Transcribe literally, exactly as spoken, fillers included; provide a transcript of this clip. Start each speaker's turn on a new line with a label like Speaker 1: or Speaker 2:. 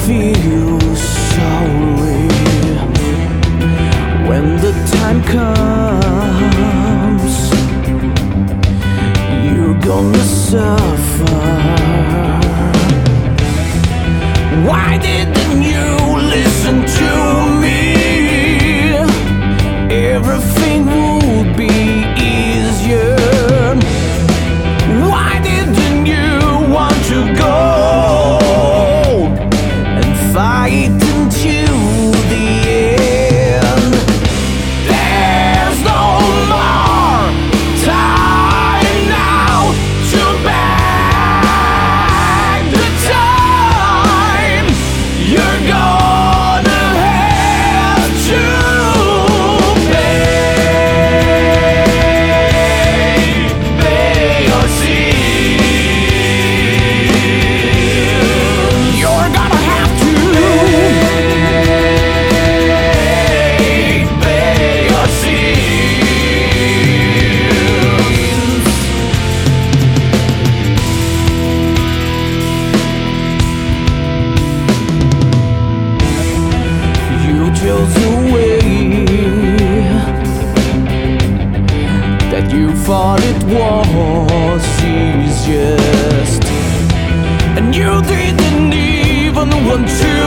Speaker 1: feel sorry when the time comes. You're gonna suffer. Why didn't you listen to me? Everything would be easier. Why didn't you want to go and fight until the end? There's no more time now to back the time. You're gonna have to chose a way that you thought it was easiest, and you didn't even want to